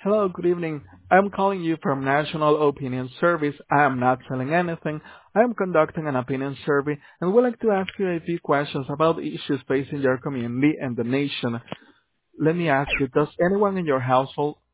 Hello, good evening. I'm calling you from National Opinion Service. I am not selling anything. I am conducting an opinion survey and would like to ask you a few questions about issues facing your community and the nation. Let me ask you, does anyone in your household